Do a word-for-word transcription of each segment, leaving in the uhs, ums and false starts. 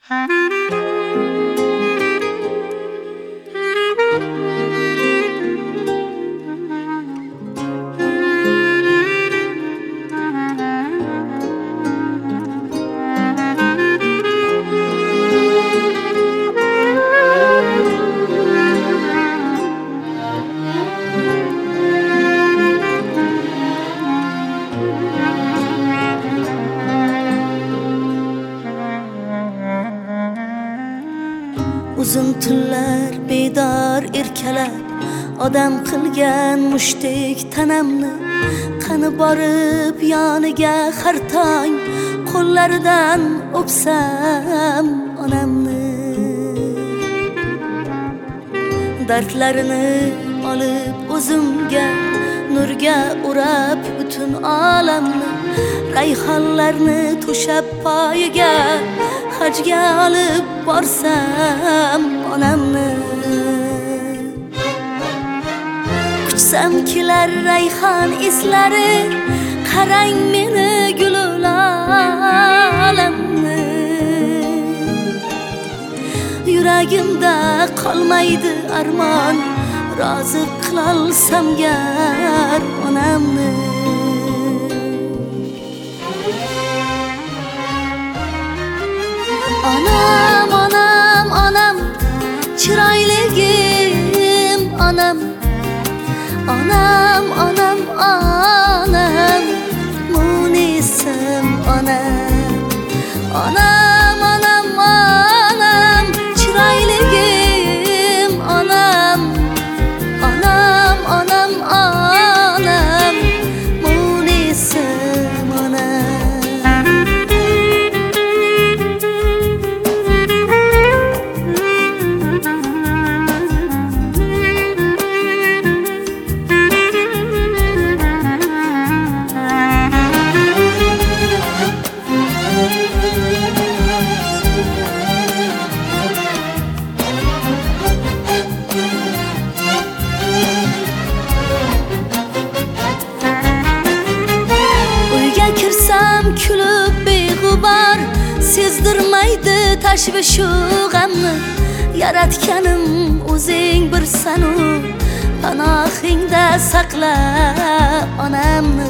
Uzun tunlar bedor erkalab odam qilgan mushtdek tanamni, qani borib yoniga har tong qo'llaridan o'psam onamni. Dardlarini olib o'zimga nurga urab butun olamni, rayhonlarni to'shab poyiga hajga olib borsam onamni. Kuchsam kelar rayhon eslari, qarang meni gulul olamni. Yuragimda qolmaydi armon, rozi qilolsam gar onamni. Onam, onam, onam, chiroyligim onam. Onam, onam, onam, munisim onam. Onam, onam, onam, chiroyligim onam. Onam, onam, onam, munisim onam. Kulib beg'ubor sezdirmaydi tashvishu g'amni. Yaratganim o'zing birsanu, panohingda saqla onamni.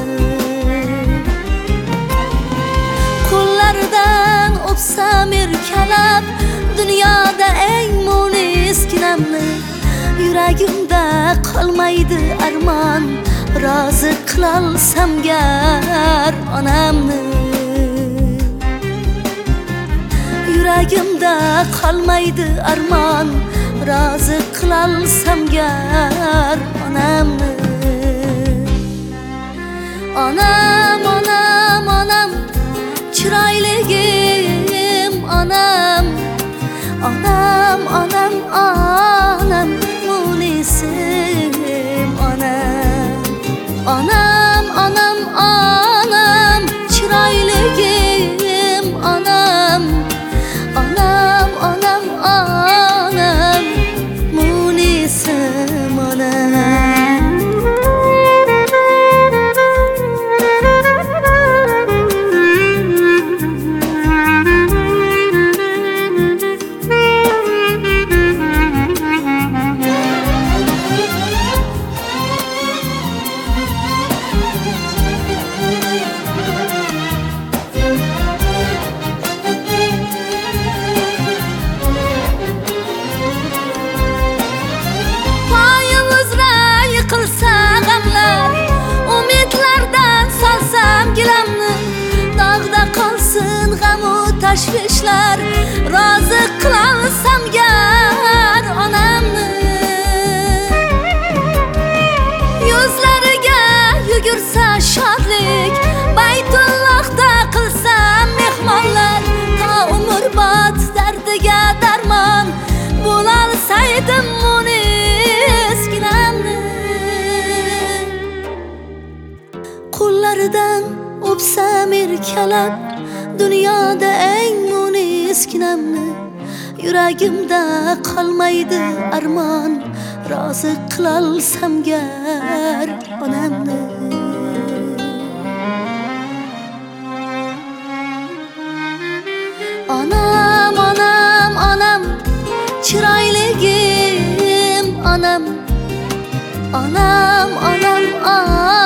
Qo'llaridan o'psam erkalab dunyoda eng munis kinamni. Yuragimda qolmaydi armon, rozi qilolsam gar onamni. Yuragimda qolmaydi armon, rozi qilolsam gar onamni. Onam, onam, onam, chiroyligim onam. Onam, onam, onam, munisim onam. Onam, onam, onam, chiroyligim onam. Onam, onam, onam, munisim onam. Tashvishlar rozi qilolsam gar onamni. Yuzlariga yugursa shodlik, Baytullohda qilsam mehmonlar. To umrbod dardiga darmon bo'lolsaydim munis kinamni. Qo'llaridan o'psam erkalab dunyoda eng munis kinamni. Yuragimda qolmaydi armon, rozi qilolsam gar onamni. Onam, onam, Anam, anam,